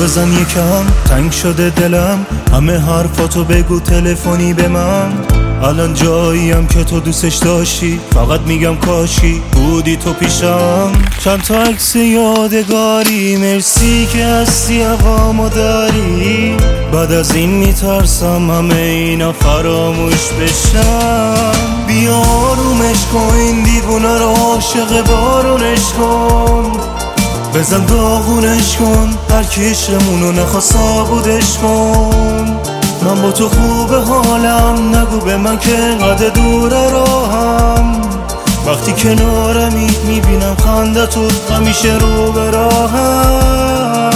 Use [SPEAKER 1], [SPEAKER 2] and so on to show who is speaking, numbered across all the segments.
[SPEAKER 1] بزن یکم، تنگ شده دلم، همه حرفاتو بگو تلفنی به من. الان جاییم که تو دوستش داشتی، فقط میگم کاشی بودی تو پیشم. چند تا عکس یادگاری، مرسی که هستی هوامو داری. بعد از این میترسم همه اینا فراموش بشم. بیا آرومش کن این دیوونه رو، عاشق بارونش کن. بزن داغونش کن، هر کی عشقمونو نخواست نابودش کن. من با تو خوبه حالم، نگو به من که انقدر دوره راهم. وقتی کنارمی میبینم خنده تو همیشه رو به راهم.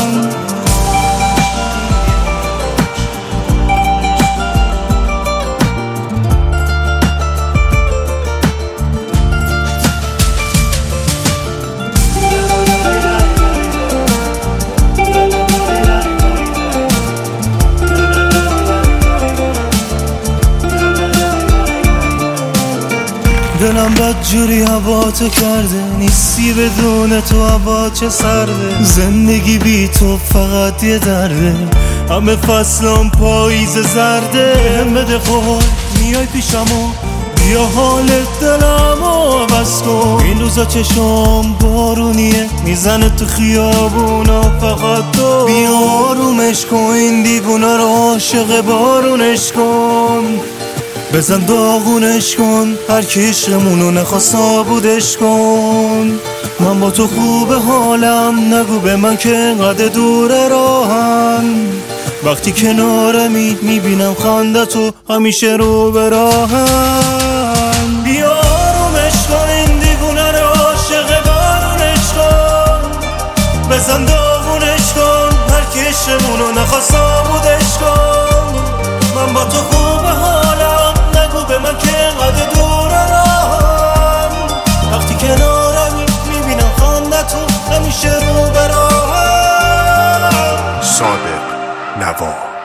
[SPEAKER 1] دلم بدجوری هوا تو کرده، نیستی بدون تو هوا چه سرده. زندگی بی تو فقط یه درده، همه فصلم پاییز زرده. هم بده خود میای پیشمو، بیا حال دلمو عوض کن. این روزا چشم بارونیه، میزنه تو خیابونا فقط تو. بیا آرومش کن این دیوونه رو، عاشق بارونش کن. بزن داغونش کن، هر کی عشقمونو نخواست نابودش کن. من با تو خوبه حالم، نگو به من که انقدر دوره راهم. وقتی کنارمی میبینم خنده تو همیشه رو به راهم. بیا آرومش کن این دیوونه رو، عاشق بارونش کن. بزن داغونش کن، هر کی عشقمونو نخواست نابودش کن. من با تو خوبه حالم، نگو به من که انقدر دوره راهم. وقتی کنارمی میبینم خنده تو همیشه رو به راهم.
[SPEAKER 2] صادق نوا.